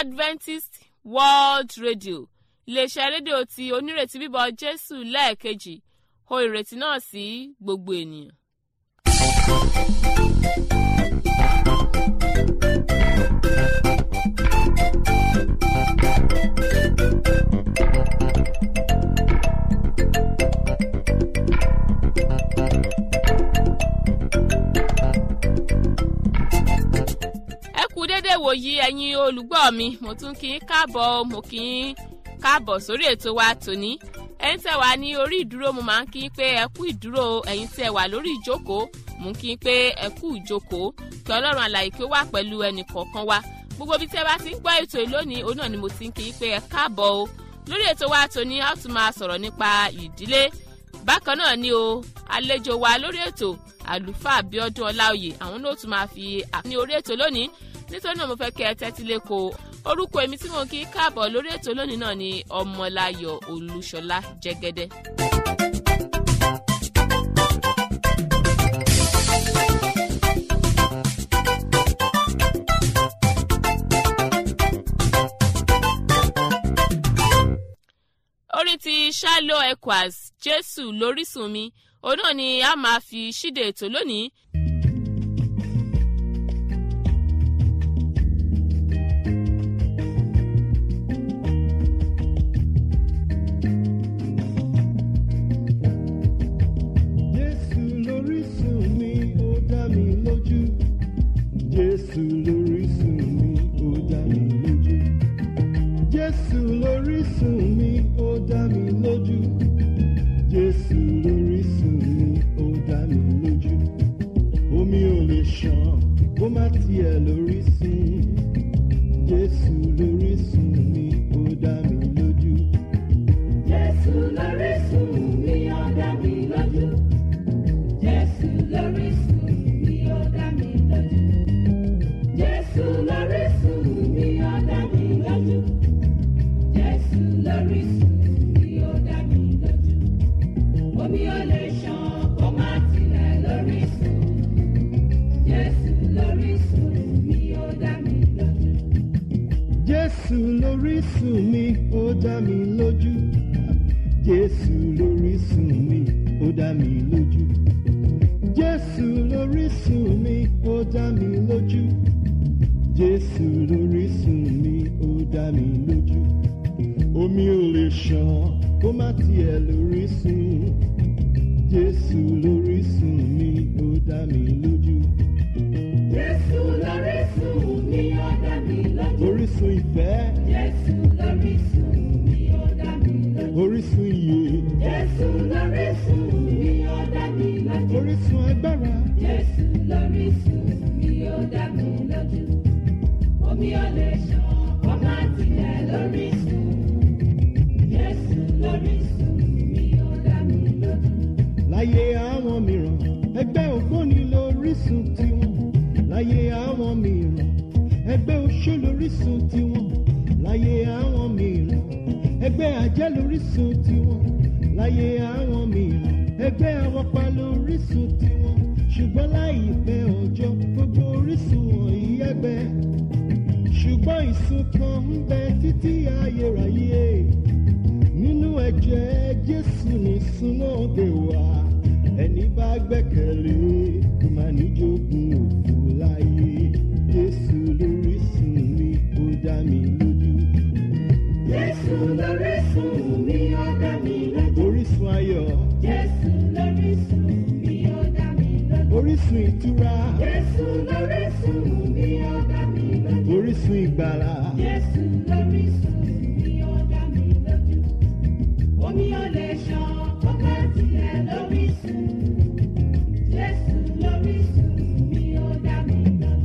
Adventist World Radio, iléeṣẹ́ rédíò tí onírètí bíbọ̀ Jésù lẹ́ẹ̀kejì, ho ìrètí náà sí gbogbo ènìyàn. Dédé wòyí ẹ̀yin olùgbọ́ mi, mo tún kí n káàbọ̀, mo kí n káàbọ̀ sórí ètò wa tòní. Ẹ̀yin tẹ́ wà ní orí ìdúró, mo máa ń kí n pé ẹ kú ìdúró. Ẹ̀yin tẹ́ wà lórí ìjókòó, mo ń kí n pé ẹ kú ìjókòó. Kí Ọlọ́run alààyè kí ó wà pẹ̀lú ẹnì kọ̀ọ̀kan wa. Gbogbo bí tẹ́ bá ti ń gbọ́ ètò lónìí, òun náà ni mo ti ń kí n pé ẹ káàbọ̀ o. Lórí ètò wa tòní, a ó tún máa sọ̀rọ̀ nípa ìdílé. Bákan náà ni o, àlejò wa lórí ètò àlùfáà Abíọ́dún Ọláoyè, àwọn náà tún máa fi ní orí ètò lónìí. Nítorí náà mo fẹ́ kẹ́ ẹ tẹ́tí lẹ́kọ̀ọ́. Orúkọ èmi tí mo kí káàbọ̀ lórí ètò lónìí náà ni Ọmọláyọ̀ Olúṣọlá Jẹ́gẹ́dẹ́. Orin ti Shiloh Echoes, Jésù lórísun mi, òun náà ni a máa fi ṣíde ètò lónìí. Jésù lórísun mi, ó dá mi lójú. Jésù lórísun mi, ó dá mi lójú. Jésù lórísun mi, ó dá mi lójú. Omi ò lè ṣàn kó má tiẹ̀ lórísun. Jésù lórísun mi, ó dá mi lójú. Jésù lórísun mi, ó dá mi lójú. Jésù lórísun mi, ó dá mi lójú. Jésù lórísun mi, ó dá mi lójú. Jésù lórísun mi, ó dá mi lójú. Omi ò lè ṣàn kó má tilẹ̀ lórísun. Jésù lórísun mi, ó dá mi lójú. Jésù lórísun mi, ó dá mi lójú. Jésù lórísun mi, ó dá mi lójú. Jésù lórísun mi, ó dá mi lójú. Jésù lórísun mi, ó dá mi lójú. Omi ò lè ṣàn kó má tiẹ̀ lórísun. Jésù lórísun mi, ó dá mi lójú. Jésù lórísun mi, ó dá mi lójú. Orísun ìfẹ́. Jésù lórísun mi, ó dá mi lójú. Orísun ìyè. Jésù lórísun mi, ó dá mi lójú. Orísun agbára. Jésù lórísun mi, ó dá mi lójú. Omi ò lè ṣàn kó má tilẹ̀ lórísun. Jésù lórísun mi, ó dá mi lójú. Láyé àwọn mìíràn, ẹgbẹ́ ògbóni lórísun tiwọn. Láyé àwọn mìíràn, ẹgbẹ́ oṣó lórísun tiwọn. Láyé àwọn mìíràn, ẹgbẹ́ àjẹ́ lórísun tiwọn. Láyé àwọn mìíràn, ẹgbẹ́ awọ́pa lórísun tiwọn. Ṣùgbọ́n láìpẹ́ ọjọ́, gbogbo orísun wọ̀nyí ẹgbẹ́. Ṣùgbọ́n ìsun kan ń bẹ títí ayérayé. Nínú ẹ̀jẹ̀ Jésù nìsun náà dé wá. Ẹni bá gbẹ́kẹ̀lé kò má ní jogún òfò láyé. Jésù lórísun mi, ó dá mi lójú. Jésù lórísun mi, ó dá mi lójú. Orísun ayọ̀. Jésù lórísun mi, ó dá mi lójú. Orísun ìtura. Jésù lórísun mi, ó dá mi lójú. Orísun ìgbàlà. Jésù lórísun mi, ó dá mi lójú. Omi ò lè ṣàn kó má tilẹ̀ lórísun. Jésù lórísun mi, ó dá mi lójú.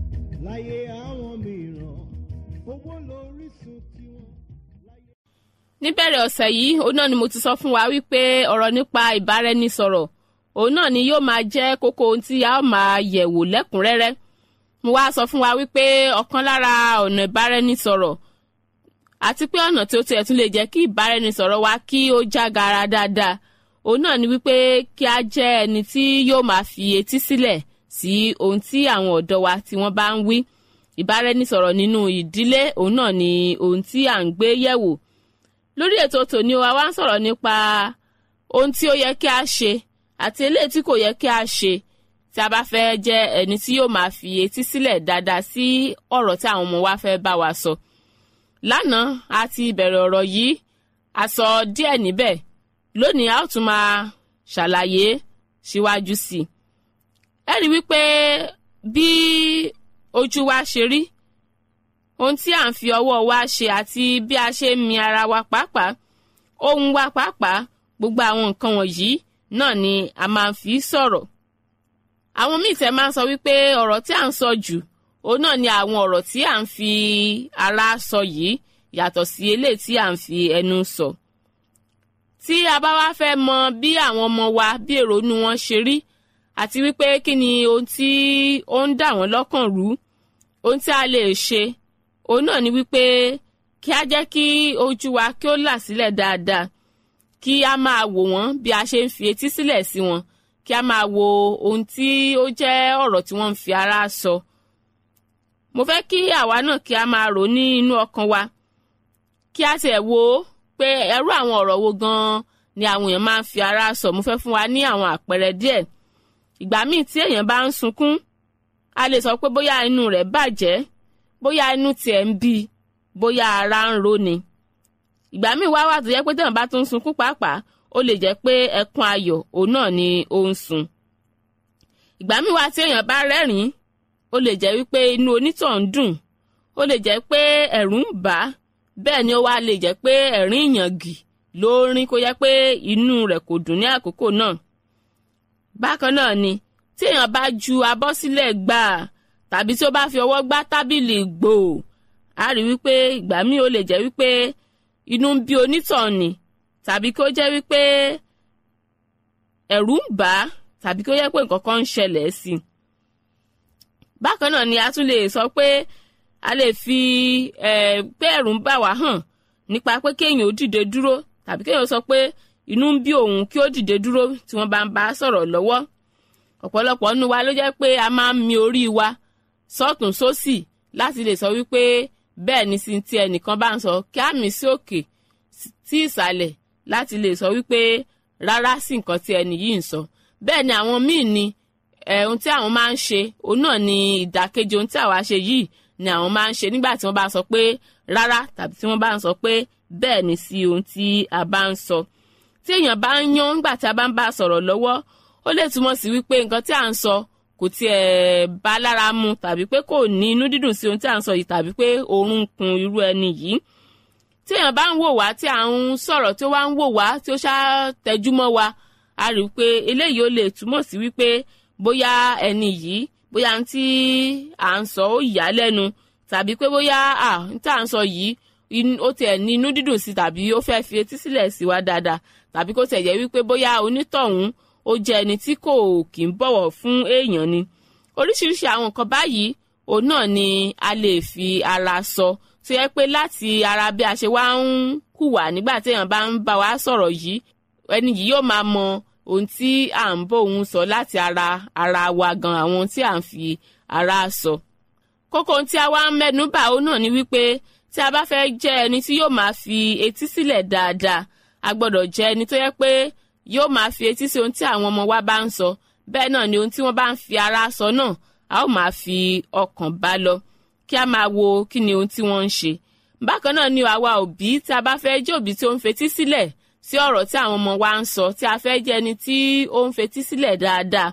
Láyé àwọn mìíràn, owó lórísun tiwọn. níbẹ̀rẹ̀ ọ̀sẹ̀ yìí òun náà ni mo ti sọ fún wa wípé ọ̀rọ̀ nípa ìbáraẹnisọ̀rọ̀ òun náà ni yóò máa jẹ́ kókó ohun tí a ó máa yẹ̀wò lẹ́kùnrẹ́rẹ́. mo wá sọ fún wa wípé ọ̀kan lára ọ̀nà ìbáraẹnisọ̀rọ̀ àti pé ọ̀nà tí ó tiẹ̀ tún lè jẹ́ kí ìbáraẹnisọ̀rọ̀ wa kí ó jágara dáadáa òun náà ni wípé kí a jẹ́ ẹni tí yóò máa fi etí sílẹ̀ sí ohun tí àwọn ọ̀dọ́ wa tí wọ́n bá ń wí. ìbáraẹnisọ̀rọ̀ nínú ìdílé òun náà ni ohun tí à ń gbé yẹ̀wò. lórí ètò tòní wa wá ń sọ̀rọ̀ nípa ohun tí ó yẹ kí a ṣe àti eléyìí tí kò yẹ kí a ṣe tí a bá fẹ́ jẹ́ ẹni tí yóò máa fi etí sílẹ̀ dáadáa sí ọ̀rọ̀ tí àwọn ọmọ wa fẹ́ bá wa sọ. lánàá a ti bẹ̀rẹ̀ ọ̀rọ̀ yìí a sọ díẹ̀ níbẹ̀ lónìí a ó tún máa ṣàlàyé síwájú sí i. ẹ rí wípé bí ojú wa ṣe rí ohun tí à ń fi ọwọ́ wa ṣe àti bí a ṣe ń mi ara wa pàápàá ohùn wa pàápàá gbogbo àwọn nǹkan wọ̀nyí náà ni a máa ń fi sọ̀rọ̀. àwọn míì tẹ́ máa ń sọ wípé ọ̀rọ̀ tí à ń sọ jù òun náà ni àwọn ọ̀rọ̀ tí à ń fi ara sọ yìí yàtọ̀ sí eléyìí tí à ń fi ẹnu sọ. tí a bá wá fẹ́ mọ bí àwọn ọmọ wa bí èrò inú wọn ṣe rí àti wípé kí ni ohun tí ó ń dà wọ́n lọ́kàn rú ohun tí a lè ṣe òun náà ni wípé kí a jẹ́ kí ojú wa kí ó là sílẹ̀ dáadáa kí a máa wò wọ́n bí a ṣe ń fi etí sílẹ̀ sí wọn kí a máa wo ohun tí ó jẹ́ ọ̀rọ̀ tí wọ́n ń fi ara sọ. mo fẹ́ kí àwa náà kí a máa rò ní inú ọkàn wa kí a tiẹ̀ wo pé ẹrú àwọn ọ̀rọ̀ wo gan-an ni àwọn èèyàn máa ń fi ara sọ. mo fẹ́ fún wa ní àwọn àpẹẹrẹ díẹ̀. ìgbà míì tí èèyàn bá ń sunkún a lè sọ pé bóyá inú rẹ̀ bàjẹ́ bóyá inú tiẹ̀ ń bí bóyá ara ń ro ni. ìgbà míì wá wà tó jẹ́ pé téèyàn bá tún sunkún pàápàá ó lè jẹ́ pé ẹkún ayọ̀ òun náà ni ó ń sun. ìgbà míì wá tí èèyàn bá rẹ́rìn-ín ó lè jẹ́ wípé inú onítàn ń dùn ó lè jẹ́ pé ẹ̀rù ń bà á bẹ́ẹ̀ ni ó wá lè jẹ́ pé ẹ̀rín ìyàngì ló rín kó jẹ́ pé inú rẹ̀ kò dùn ní àkókò náà. bákan náà ni tí èèyàn bá ju abọ́ sílẹ̀ gbàá tàbí tí ó bá fi ọwọ́ gbá tábìlì gbò á rí wípé ìgbà míì ó lè jẹ́ wípé inú ń bí onítàn ni tàbí kó jẹ́ wípé ẹ̀rù ń bà á tàbí kó jẹ́ pé nǹkan kan ń ṣẹlẹ̀ sí i. bákan náà ni a tún lè sọ pé a lè fi pé ẹ̀rù ń bà wá hàn nípa pé kéèyàn ó dìde dúró tàbí kéèyàn sọ pé inú ń bí òun kí ó dìde dúró tí wọ́n bá ń bá a sọ̀rọ̀ lọ́wọ́. ọ̀pọ̀lọpọ̀ nínú wa ló jẹ́ pé a máa ń mi orí wa sọ́tún sósì láti lè sọ wípé bẹ́ẹ̀ ni sí ti ẹnìkan bá ń sọ kí á mì sí òkè sí ìsàlẹ̀ láti lè sọ wípé rárá sí nǹkan tí ẹni yìí ń sọ. bẹ́ẹ̀ ni àwọn míì ni ohun tí àwọn máa ń ṣe òun náà ni ìdàkejì ohun tí àwa ṣe yìí ni àwọn máa ń ṣe nígbà tí wọ́n bá ń sọ pé rárá tàbí tí wọ́n bá ń sọ pé bẹ́ẹ̀ ni sí ohun tí a bá ń sọ. tí èèyàn bá ń yán nígbà tí a bá ń bá a sọ̀rọ̀ lọ́wọ́ ó lè túmọ̀ sí wípé nǹkan tí à ń sọ kò tiẹ̀ bá lára mu tàbí pé kò ní inú dídùn sí ohun tí à ń sọ yìí tàbí pé oorun kun irú ẹni yìí. tí èèyàn bá ń wò wá tí à ń sọ̀rọ̀ tí ó wá ń wò wá tí ó ṣá tẹjú mọ́ wa a rí i pé eléyìí ó lè túmọ̀ sí wípé bóyá ẹni yìí bóyá ń tí à ń sọ ó yà á lẹ́nu tàbí pé bóyá ń tí à ń sọ yìí ó tiẹ̀ ní inú dídùn sí tàbí ó fẹ́ fi etí sílẹ̀ sí wa dáadáa tàbí kó tẹ̀ jẹ́ wípé bóyá onítọ̀hún ó jẹ́ ẹni tí kò kì í bọ̀wọ̀ fún èèyàn ni. oríṣiríṣi àwọn nǹkan báyìí òun náà ni a lè fi ara sọ tó yẹ pé láti ara bí a ṣe wá ń hùwà nígbà tí èèyàn bá ń bá wa sọ̀rọ̀ yìí ẹni yìí yóò máa mọ ohun tí à ń bó òun sọ láti ara wa gan àwọn ohun tí à ń fi ara sọ. kókó ohun tí a wá ń mẹ́nu bà òun náà ni wípé tí a bá fẹ́ jẹ́ ẹni tí yóò máa fi etí sílẹ̀ dáadáa a gbọ́dọ̀ jẹ́ ẹni tó yẹ pé yóò máa fi etí sí ohun tí àwọn ọmọ wa bá ń sọ bẹ́ẹ̀ náà ni ohun tí wọ́n bá ń fi ara sọ náà a ó máa fi ọkàn bá lọ kí a máa wo kí ni ohun tí wọ́n ń ṣe. bákan náà ni àwa òbí tí a bá fẹ́ jẹ́ òbí tí ó ń fetí sílẹ̀ sí ọ̀rọ̀ tí àwọn ọmọ wa ń sọ tí a fẹ́ jẹ́ ẹni tí ó ń fetí sílẹ̀ dáadáa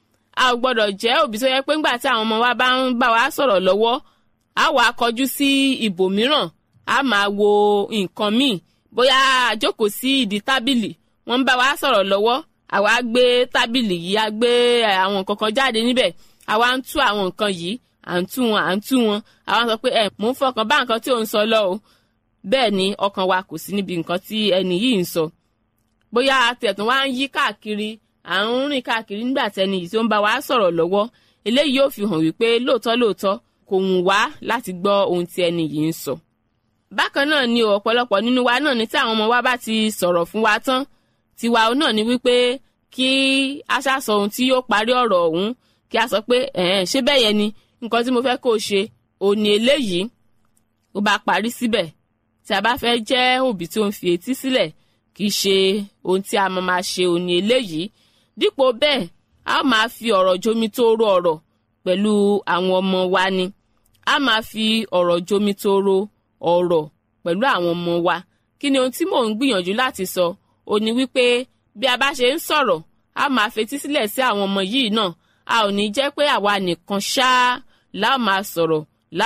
a ò gbọ́dọ̀ jẹ́ òbí tó yẹ pé ńgbà tí àwọn ọmọ wa bá ń bá wa sọ̀rọ̀ lọ́wọ́ a wà kọjú sí ibòmíràn a máa wo nǹkan míì bóyá a jókòó sí ìdí tábìlì wọ́n ń bá wa sọ̀rọ̀ lọ́wọ́ àwa gbé tábìlì yìí a gbé àwọn nǹkan kan jáde níbẹ̀ àwa ń tú àwọn nǹkan yìí à ń tú wọn àwa sọ pé mò ń fọkàn bá nǹkan tí ò ń sọ lọ o bẹ́ẹ̀ ni ọkàn wa kò sí níbi nǹkan tí ẹni yìí ń sọ bóyá àtẹ̀tún wá ń yí káàkiri à ń rìn káàkiri nígbà tẹni yìí tí ó ń bá wa sọ̀rọ̀ lọ́wọ́ eléyìí yóò fi hàn wípé lóòótọ́ kò wù wá láti gbọ́ ohun tí ẹni yìí ń sọ. bákan náà ni ọ̀pọ̀lọpọ̀ nínú wa náà ni tí àwọn ọmọ wa bá ti sọ̀rọ̀ fún wa tán tiwa náà ni wípé kí a ṣàṣọ ohun tí yóò parí ọ̀rọ̀ ọ̀hún kí a sọ pé ṣé bẹ́ẹ̀ yẹn ni nǹkan tí mo fẹ́ kó o ṣe òní eléyìí ó bá parí síbẹ̀ tí a bá fẹ́ jẹ́ òbí tí ó ń fi etí sílẹ̀ kì í ṣe ohun tí a máa ṣe òní eléyìí dípò bẹ́ẹ̀ a máa fi ọ̀rọ̀ jomitoro ọ̀rọ̀ pẹ̀lú àwọn ọmọ wa ni a máa fi ọ̀rọ̀ jomitoro ọ̀rọ̀ pẹ̀lú àwọn ọmọ wa kí ni ohun tí mò ń gbìyànjú láti sọ ó ní wípé bí a bá ṣe ń sọ̀rọ̀ a máa fetí sílẹ̀ sí àwọn ọmọ yìí náà a ò ní jẹ́ pé àwa nìkan ṣáá láà máa sọ̀rọ̀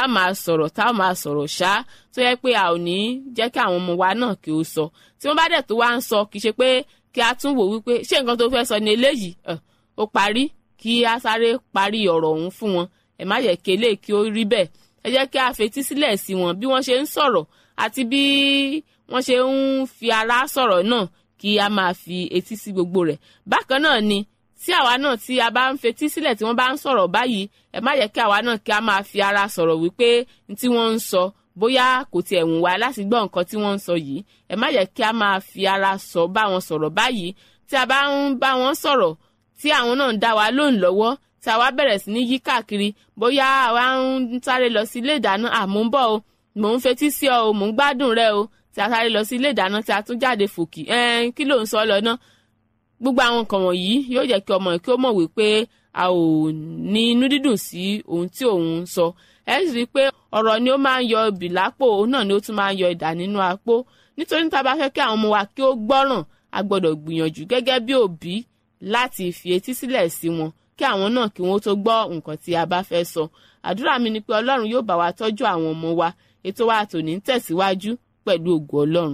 tá a máa sọ̀rọ̀ ṣáá tó yẹ pé a ò ní jẹ́ kí àwọn ọmọ wa náà kí ó sọ tí wọ́n bá dẹ̀ tó wá ń sọ kì í ṣe pé kí a tún wò wípé ṣé nǹkan tó fẹ́ sọ ní eléyìí ó parí kí a sáré parí ọ̀rọ̀ ọ̀hún fún wọn ẹ má yẹ kí eléyìí kí ó rí bẹ́ẹ̀ ẹ jẹ́ kí a fetí sílẹ̀ sí wọn bí wọ́n ṣe ń sọ̀rọ̀ àti bí wọ́n ṣe ń fi ara sọ̀rọ̀ náà kí a máa fi etí sí gbogbo rẹ̀ bákan náà ni tí àwa náà tí a bá ń fetí sílẹ̀ tí wọ́n bá ń sọ̀rọ̀ báyìí ẹ má yẹ kí àwa náà kí a máa fi ara sọ̀rọ̀ wípé tí wọ́n ń sọ bóyá kò tiẹ̀ wù wá láti gbọ́ nǹkan tí wọ́n ń sọ yìí ẹ má yẹ kí a máa fi ara sọ bá wọn sọ̀rọ̀ báyìí tí a bá ń bá wọn sọ̀rọ̀ tí àwọn náà ń dá wa lóhùn lọ́wọ́ tí àwa bẹ̀rẹ̀ sí ní yí káàkiri bóyá àwa ń sáré lọ sí ilé ìdáná mò ń bọ̀ o mò ń fetí sí ọ o mò ń gbádùn rẹ o tí a sáré lọ sí ilé ìdáná tí a tún jáde fòkì kí ló ń sọ lọ náà gbogbo àwọn nǹkan wọ̀nyí yóò jẹ́ kí ọmọ kí ó mọ̀ wípé a ò ní inú dídùn sí ohun tí òun ń sọ ẹ sì rí i pé ọ̀rọ̀ ni ó máa ń yọ ibì lápò òun náà ni ó tún máa ń yọ idà nínú apó nítorí tá a bá fẹ́ kí àwọn ọmọ wa kí ó gbọ́ràn a gbọ́dọ̀ gbìyànjú gẹ́gẹ́ bí òbí láti fi etí sílẹ̀ sí wọn kí àwọn náà kí wọ́n tó gbọ́ nǹkan tí a bá fẹ́ sọ àdúrà mi ni pé Ọlọ́run yóò bá wa tọ́jú àwọn ọmọ wa ètò wa tòní ń tẹ̀síwájú pẹ̀lú ògo Ọlọ́run.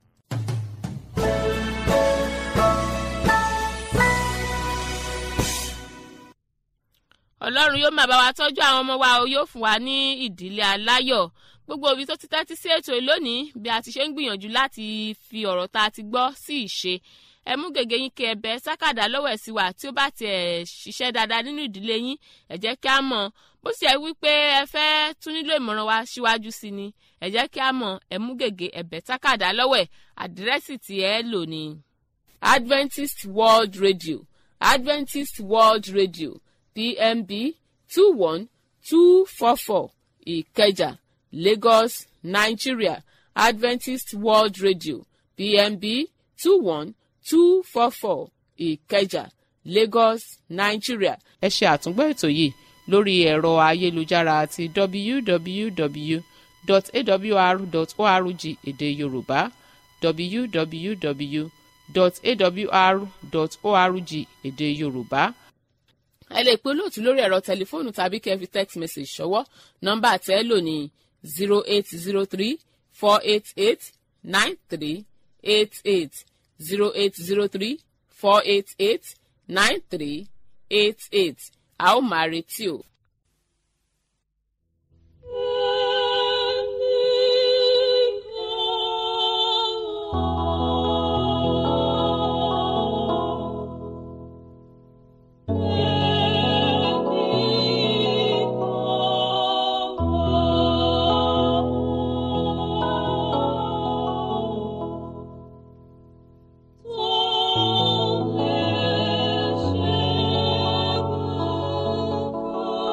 Ọlọ́run yóò máa bá wa tọ́jú àwọn ọmọ wa o yóò fún wa ní ìdílé aláyọ̀ gbogbo òbí tó ti tẹ́tí sí ètò lónìí bí a ti ṣe ń gbìyànjú láti fi ọ̀rọ̀ tá a ti gbọ́ sí ìṣe ẹ mú gègé yín kí ẹ bẹ sákàdá lọ́wọ́ ẹ̀ sí wa tí ó bá tiẹ̀ ṣiṣẹ́ dáadáa nínú ìdílé yín ẹ jẹ́ kí a mọ̀ bó ṣe wí pé ẹ fẹ́ tún nílò ìmọ̀ràn wa síwájú sí ni ẹ jẹ́ kí a mọ̀ ẹ mú gègé ẹ bẹ sákàdá lọ́wọ́ ẹ̀ àdírẹ́sì tí ẹ lò ní Adventist World Radio Adventist World Radio PMB 21244 Ìkẹjà Lagos Nigeria Adventist World Radio PMB 21244 Ìkẹjà Lagos Nigeria. ẹ ṣe àtúngbọ́ ètò yìí lórí ẹ̀rọ ayélujára àti www.awr.org èdè Yorùbá www.awr.org èdè Yorùbá. ẹ lè pe olóòtú lórí ẹ̀rọ tẹlifóònù tàbí kẹ́ fi text message ṣọwọ́ nọ́mbà tẹ́ ẹ lò ní 0803-488-9388 0803-488-9388 a ó máa retí o. Oh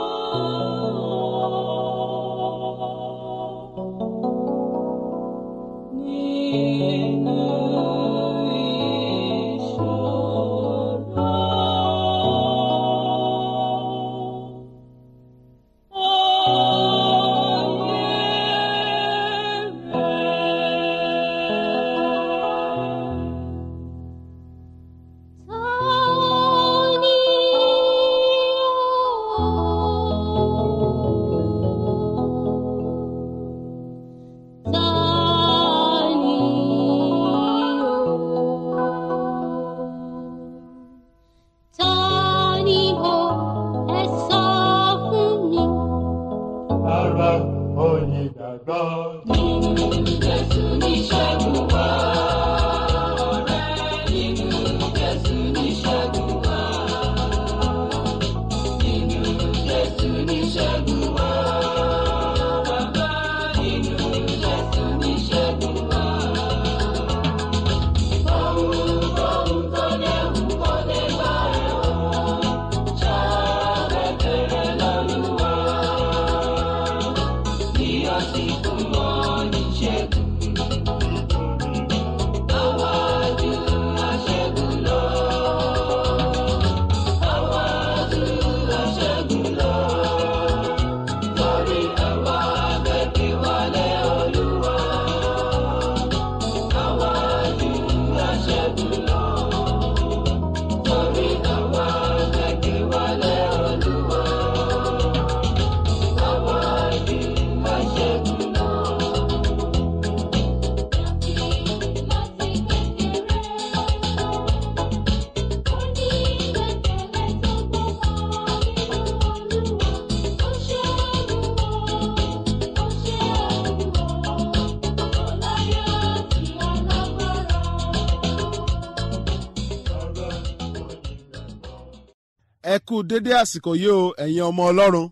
ẹ kú dédé àsìkò yìí o ẹ̀yin ọmọ ọlọ́run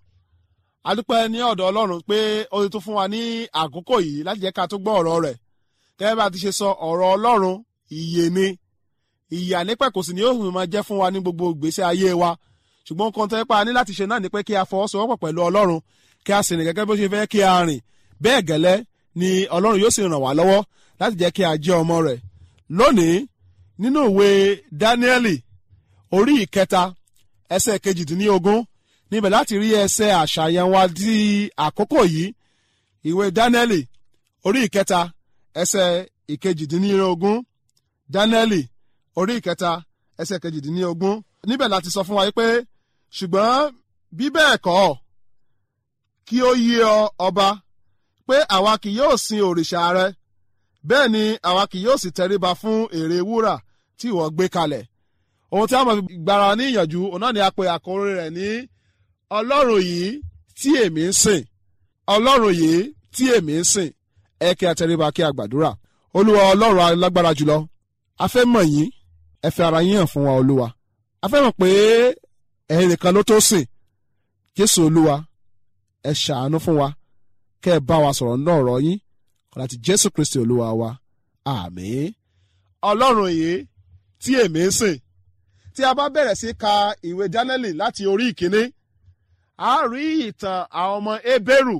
a dúpẹ́ ní ọ̀dọ̀ ọlọ́run pé ó ti tún fún wa ní àkókò yìí láti jẹ́ ká tó gbọ́ ọ̀rọ̀ rẹ̀ gẹ́gẹ́ bá a ti ṣe sọ ọ̀rọ̀ ọlọ́run ìyè ni ìyà nípẹ̀kùsì ni ó fi máa jẹ́ fún wa ní gbogbo ìgbésí ayé wa ṣùgbọ́n nǹkan tó yẹ pa ní láti ṣe náà ni pé kí a fọwọ́sowọ́pọ̀ pẹ̀lú ọlọ́run kí a sì rìn gẹ́gẹ́ bó ṣe fẹ́ kí a rìn bẹ́ẹ̀ gẹ́lẹ́ ni ọlọ́run yóò sì ràn wá lọ́wọ́ láti jẹ́ kí a jẹ́ ọmọ rẹ̀ lónìí nínú ìwé Dáníẹ́lì orí ìkẹta ẹsẹ̀ 18 níbẹ̀ láti rí ẹsẹ̀ àṣàyàn wa di àkókò yìí ìwé Dáníẹ́lì orí ìkẹta ẹsẹ̀ 18 Dáníẹ́lì orí ìkẹta ẹsẹ̀ 18 níbẹ̀ láti sọ fún wa pé ṣùgbọ́n bí bẹ́ẹ̀ kọ́ kí ó yé ọ ọba pé àwa kì yóò sin òrìṣà rẹ bẹ́ẹ̀ ni àwa kì yóò sì tẹríba fún ère wúrà tí ìwọ gbé kalẹ̀ ohun tí a máa fi gbára ní ìyànjú òun náà ni a pe àkórí rẹ̀ ní ọlọ́run yìí tí èmi ń sìn ọlọ́run yìí tí èmi ń sìn ẹ kí a tẹríba kí a gbàdúrà olúwa ọlọ́run alágbára jùlọ a fẹ́ mọ̀ yín ẹ fi ara yín hàn fún wa olúwa a fẹ́ mọ̀ pé ẹ̀yin nìkan ló tó sìn jésù olúwa ẹ ṣàánú fún wa kẹ́ ẹ bá wa sọ̀rọ̀ náà ọ̀rọ̀ yín láti jésù kristi olúwa wa àmín ọlọ́run yìí tí èmi ń sìn tí a bá bẹ̀rẹ̀ sí ka ìwé Dáníẹ́lì láti orí ìkíní a rí ìtàn àwọn ọmọ Hébérù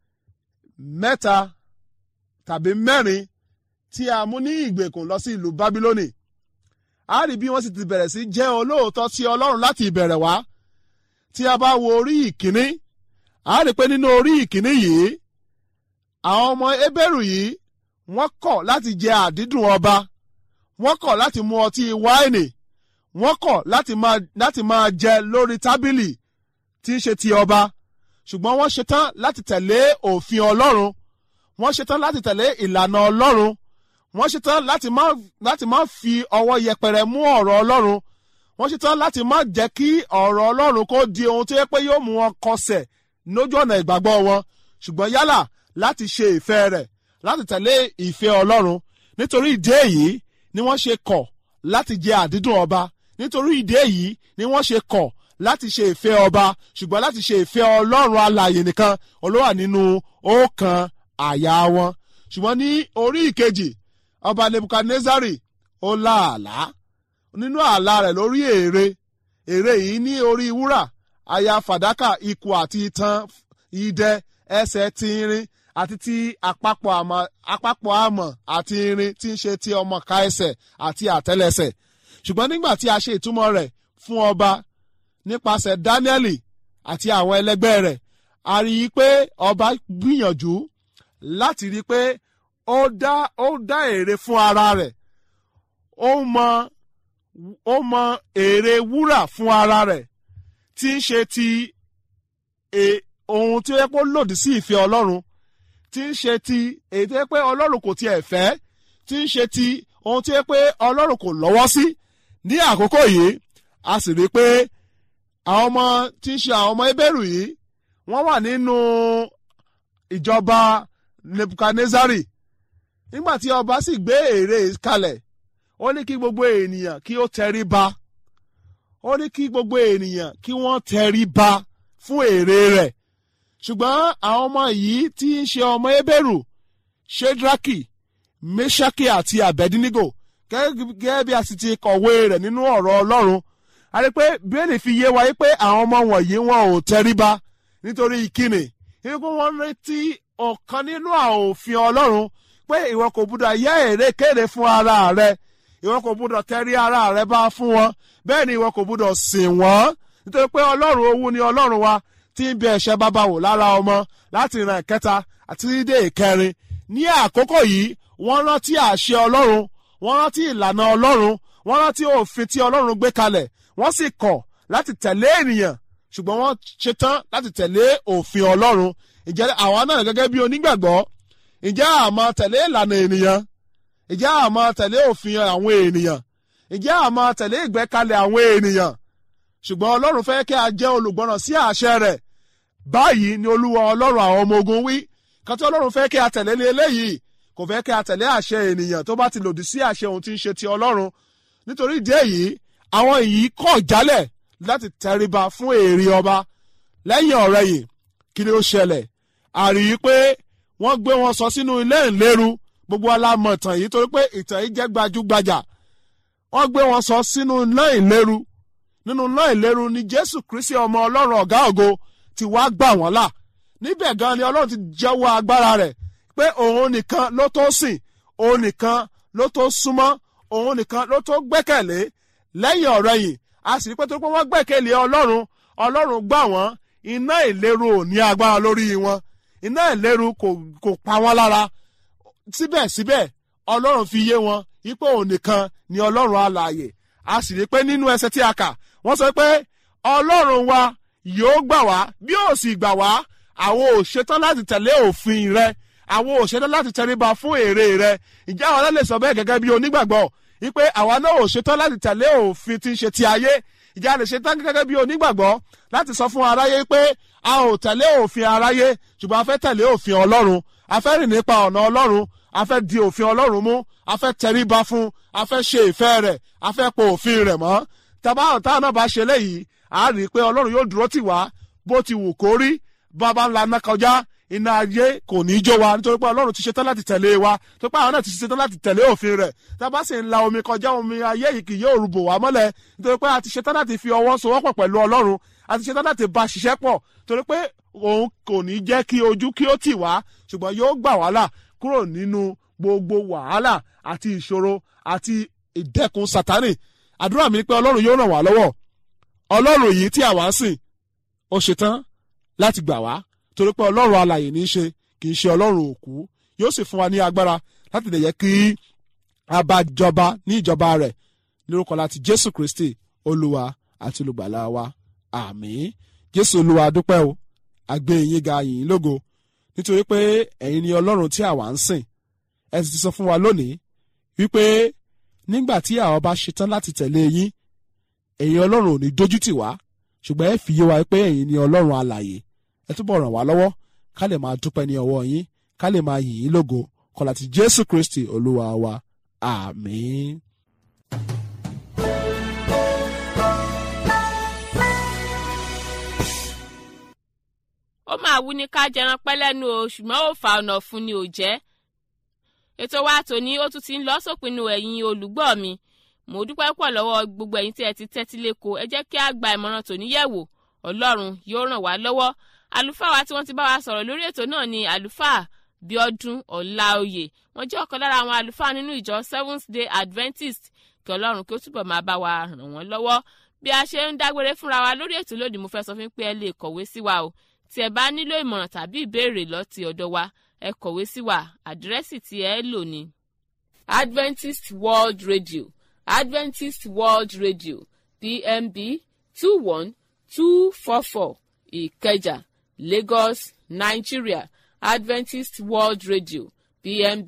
3 tàbí 4 tí a mú ní ìgbèkùn lọ sí ìlú Bábílónì a rí bí wọ́n sì ti bẹ̀rẹ̀ sí jẹ́ olóòótọ́ sí Ọlọ́run láti ìbẹ̀rẹ̀ wá tí a bá wo orí ìkíní a rí pé nínú orí ìkíní yìí àwọn ọmọ Hébérù yìí wọ́n kọ̀ láti jẹ àdídùn ọba wọ́n kọ̀ láti mu ọtí wáìnì wọ́n kọ̀ láti máa jẹ lórí tábìlì tí ń ṣe ti ọba ṣùgbọ́n wọ́n ṣetán láti tẹ̀lé òfin Ọlọ́run wọ́n ṣetán láti tẹ̀lé ìlànà Ọlọ́run wọ́n ṣetán láti má fi ọwọ́ yẹpẹrẹ mú ọ̀rọ̀ Ọlọ́run wọ́n ṣetán láti má jẹ́ kí ọ̀rọ̀ Ọlọ́run kó di ohun tó yẹ pé yóò mú wọn kọsẹ̀ lójú ọ̀nà ìgbàgbọ́ wọn ṣùgbọ́n yálà láti ṣe ìfẹ́ rẹ̀ láti tẹ̀lé ìfẹ́ Ọlọ́run nítorí ìdí èyí ni wọ́n ṣe kọ̀ láti jẹ àdídùn ọba nítorí ìdí èyí ni wọ́n ṣe kọ̀ láti ṣe ìfẹ́ ọba ṣùgbọ́n láti ṣe ìfẹ́ Ọlọ́run alààyè nìkan olówà nínú ọkàn àyà wọn ṣùgbọ́n ní orí ìkejì ọba Nebukadnezari ó lá àlá nínú àlá rẹ̀ lórí ère yìí ní orí wúrà aya fàdákà ikùn àti itan idẹ ẹsẹ̀ tínrín àti ti àpapọ̀ àmọ̀ àti irin tí ń ṣe ti ọmọka ẹsẹ̀ àti àtẹ́lẹsẹ̀ ṣùgbọ́n nígbà tí a ṣe ìtumọ̀ rẹ̀ fún ọba nípasẹ̀ Dáníẹ́lì àti àwọn ẹlẹgbẹ́ rẹ̀ a rí i pé ọba gbìyànjú láti rí i pé ó dá ère fún ara rẹ̀ ó mọ ère wúrà fún ara rẹ̀ tí ń ṣe ti ohun tí ó yẹ kó lòdì sí ìfẹ́ Ọlọ́run tí ń ṣe ti èyí tó yẹ pé Ọlọ́run kò tiẹ̀ fẹ́ tí ń ṣe ti ohun tí ó yẹ pé Ọlọ́run kò lọ́wọ́ sí ní àkókò yìí a sì rí i pé àwọn ọmọ tí ń ṣe àwọn ọmọ Hébérù yìí wọ́n wà nínú ìjọba Nebukadnezari nígbà tí ọba sì gbé ère kalẹ̀ ó ní kí gbogbo ènìyàn kí ó tẹríba ó ní kí gbogbo ènìyàn kí wọ́n tẹríba fún ère rẹ̀ ṣùgbọ́n àwọn ọmọ yìí tí ń ṣe ọmọ Hébérù Ṣédrákì Méṣákì àti Àbẹ́dínígò gẹ́gẹ́ bí a sì ti kọ̀wé rẹ̀ nínú ọ̀rọ̀ Ọlọ́run a rí pé Bíbélì fi yé wa pé àwọn ọmọ wọ̀nyí wọn ò tẹríba nítorí ìkíni wípé wọ́n retí ọ̀kan nínú àwọn òfin Ọlọ́run pé ìwọ kò gbúdọ̀ yẹ èrèkèrè fún ara rẹ ìwọ kò gbúdọ̀ tẹrí ara rẹ bá fún wọn bẹ́ẹ̀ ni ìwọ kò gbúdọ̀ sìn wọ́n nítorí pé Ọlọ́run owú ni Ọlọ́run wa tí ń bẹ ẹ̀ṣẹ̀ bàbá wò lára ọmọ láti ìran ìkẹta àti dé ìkẹrin ní àkókò yìí wọ́n rántí àṣẹ Ọlọ́run wọ́n rántí ìlànà Ọlọ́run wọ́n rántí òfin tí Ọlọ́run gbé kalẹ̀ wọ́n sì kọ̀ láti tẹ̀lé ènìyàn ṣùgbọ́n wọ́n ṣetán láti tẹ̀lé òfin Ọlọ́run ǹjẹ́ àwa náà gẹ́gẹ́ bí onígbàgbọ́ ǹjẹ́ a máa tẹ̀lé ìlànà ènìyàn ǹjẹ́ a máa tẹ̀lé òfin àwọn ènìyàn ǹjẹ́ a máa tẹ̀lé ìgbẹ́kalẹ̀ àwọn ènìyàn ṣùgbọ́n Ọlọ́run fẹ́ kí a jẹ́ olùgbọ́ràn sí àṣẹ rẹ̀ báyìí ni Olúwa Ọlọ́run àwọn ọmọ ogun wí kan tí Ọlọ́run fẹ́ kí a tẹ̀lé ní eléyìí kò fẹ́ kí a tẹ̀lé àṣẹ ènìyàn tó bá ti lòdì sí àṣẹ ohun tí ń ṣe ti Ọlọ́run nítorí ìdí èyí àwọn yìí kọ̀ jálẹ̀ láti tẹríba fún ère ọba lẹ́yìn ọ̀rẹ̀yìn kí ni ó ṣẹlẹ̀ a rí i pé wọ́n gbé wọn sọ sínú ilé ìléru gbogbo alámọ̀ ìtàn yìí torí pé ìtàn yìí jẹ́ gbajúgbajà wọ́n gbé wọn sọ sínú ilé ìléru nínú ilé ìléru ni Jésù Kristi ọmọ Ọlọ́run ọ̀gá ògo ti wá gbà wọ́n là níbẹ̀ gan ni Ọlọ́run ti jẹ́wọ́ agbára rẹ̀ pé òun nìkan ló tó sìn òun nìkan ló tó súnmọ́ òun nìkan ló tó gbẹ́kẹ̀lé lẹ́yìn ọ̀rẹ̀yìn a sì rí pé tó pé wọ́n gbẹ́kẹ̀lé Ọlọ́run gbà wọ́n iná ìléru ò ní agbára lórí wọn iná ìléru kò pa wọ́n lára síbẹ̀síbẹ̀ Ọlọ́run fi yé wọn ipò òun nìkan ni Ọlọ́run alààyè a sì rí pé nínú ẹsẹ̀ tí a kà wọ́n sọ pé Ọlọ́run wa yóò gbà wá bí ó sì gbà wá àwọn ò ṣetán láti tẹ̀lé òfin rẹ̀ àwọn ò ṣetán láti tẹríba fún ère rẹ̀ ìjà àwọn alẹ́ sọ bẹ́ẹ̀ gẹ́gẹ́ bí onígbàgbọ́ wípé àwa náà ò ṣetán láti tẹ̀lé òfin tí ń ṣe ti ayé ìjà lè ṣetán gẹ́gẹ́ bí onígbàgbọ́ láti sọ fún aráyé pé a ò tẹ̀lé òfin aráyé ṣùgbọ́n a fẹ́ tẹ̀lé òfin Ọlọ́run a fẹ́ rìn nípa ọ̀nà Ọlọ́run a fẹ́ di òfin Ọlọ́run mú a fẹ́ tẹríba fún a fẹ́ ṣe ìfẹ́ rẹ̀ a fẹ́ po òfin rẹ̀ mọ́ tàbá ọ̀tá náà bá ṣe léyìí a rí i pé Ọlọ́run yóò dúró tì wá bó ti wù kó rí bàbá ńlá náà kọjá iná ayé kò ní í jó wa nítorí pé Ọlọ́run ti ṣetán láti tẹ̀lé wa tó pé àwọn náà ti ṣetán láti tẹ̀lé òfin rẹ̀ tàbá sì ń la omi kọjá omi ayé yìí kì yóò rúbò wá mọ́lẹ̀ nítorí pé a ti ṣetán láti fi ọwọ́ sowọ́pọ̀ pẹ̀lú Ọlọ́run a ti ṣetán láti bá ṣiṣẹ́ pọ̀ torí pé òun kò ní jẹ́ kí ojú kí ó tì wá ṣùgbọ́n yóò gbà wá là kúrò nínú gbogbo wàhálà àti ìṣòro àti ìdẹ́kun Sátánì àdúrà mi ni pé Ọlọ́run yóò ràn wá lọ́wọ́ Ọlọ́run yìí tí àwa ń sìn ó ṣetán láti gbà wá torí pé Ọlọ́run alààyè ní í ṣe kì í ṣe Ọlọ́run òkú yóò sì fún wa ní agbára láti lè yẹ kí a bá jọba ní ìjọba rẹ̀ lórúkọ láti Jésù Kristi Olúwa àti olùgbàlà wa àmín Jésù Olúwa dúpẹ́ o a gbé yín ga yín lógo nítorí pé ẹ̀yin ni Ọlọ́run tí àwa ń sìn ẹ sì ti sọ fún wa lónìí wípé nígbà tí àwa bá ṣetán láti tẹ̀lé yín ẹ̀yin Ọlọ́run ò ní dójú tì wá ṣùgbọ́n ẹ fi yé wa pé ẹ̀yin ni Ọlọ́run alààyè ẹ túbọ̀ ràn wá lọ́wọ́ ká lè máa dúpẹ́ ní ọwọ́ yín ká lè máa yìn yín lógo kọlá ti Jésù Kristi Olúwa wa àmín. ó máa wú ní ká jẹran pẹ́ lẹ́nu o ṣùgbọ́n ó fa ọ̀nà fún ni ò jẹ́ ètò wa tòní ó tún ti ń lọ sópinnu ẹ̀yin olùgbọ́ mi mo dúpẹ́ pọ̀ lọ́wọ́ gbogbo ẹ̀yin tí ẹ ti tẹ́tí lẹ́kọ̀ọ́ ẹ jẹ́ kí a gba ìmọ̀ràn tòní yẹ̀wò Ọlọ́run yóò ràn wá lọ́wọ́ àlùfáà wa tí wọ́n ti bá wa sọ̀rọ̀ lórí ètò náà ni àlùfáà Bíọ́dún Ọláoyè wọ́n jẹ́ ọ̀kan lára àwọn àlùfáà nínú ìjọ Seventh Day Adventist kí Ọlọ́run kí ó túbọ̀ máa bá wa ràn wọ́n lọ́wọ́ bí a ṣe ń dágbére fúnra wa lórí ètò lónìí mo fẹ́ sọ fún pé ẹ lè kọ̀wé sí wa o tí ẹ bá nílò ìmọ̀ràn tàbí ìbéèrè lọ́ti ọ̀dọ̀ wa ẹ kọ̀wé sí wa àdírẹ́sì tí ẹ lò ní Adventist World Radio Adventist World Radio PMB 21244 Ìkẹjà Lagos Nigeria Adventist World Radio PMB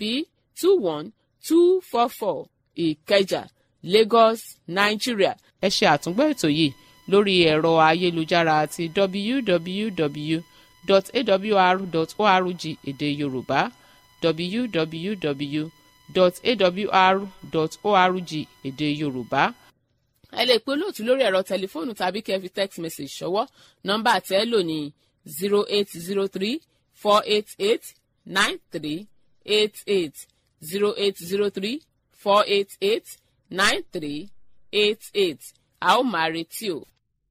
21244 Ìkẹjà Lagos Nigeria. ẹ ṣe àtúngbọ́ ètò yìí lórí ẹ̀rọ ayélujára àti www.awr.org èdè Yorùbá www.awr.org èdè Yorùbá. ẹ lè pe olóòtú lórí ẹ̀rọ tẹlifóònù tàbí kẹ́ fi text message ṣọwọ́. nọ́mbà tẹ́ ẹ lò ní 0803-488-9388 0803-488-9388. a ó máa retí o.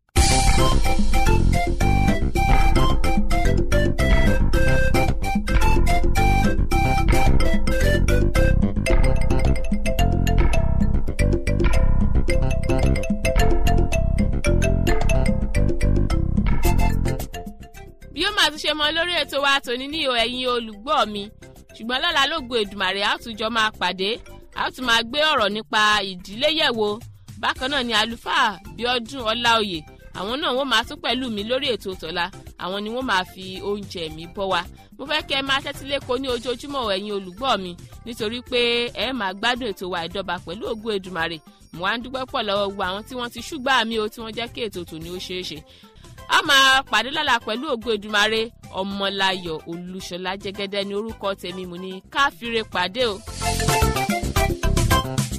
bí ó máa tún ṣe mọ lórí ètò wa tòní ní ẹ̀yin olùgbọ́ mi ṣùgbọ́n lọ́la lógo Èdùmàrè a ó tún jọ máa pàdé a ó tún máa gbé ọ̀rọ̀ nípa ìdílé yẹ̀wò. bákan náà ni àlùfáà Bíọ́dún Ọláoyè àwọn náà wọ́n máa tún pẹ̀lú mi lórí ètò tọ̀la àwọn ni wọ́n máa fi oúnjẹ mi bọ́ wa. mo fẹ́ kẹ́ ẹ máa tẹ́tí lẹ́kọ̀ọ́ ní ojoojúmọ́ ẹ̀yin olùgbọ́ mi nítorí pé ẹ máa gbádùn ètò wa ìdọ́ba pẹ̀lú ògo Èdùmàrè. mo wá ń dúpẹ́ pọ̀ lọ́wọ́ gbogbo àwọn tí wọ́n ti ṣúgbà mi o tí wọ́n jẹ́ kí ètò tòní ó ṣeé ṣe. a máa pàdé lọ́la pẹ̀lú ògo Èdùmàrè. Ọmọláyọ̀ Olúṣọlá Jẹ́gẹ́dẹ́ ní orúkọ tèmi. mo ní ká fire pàdé o.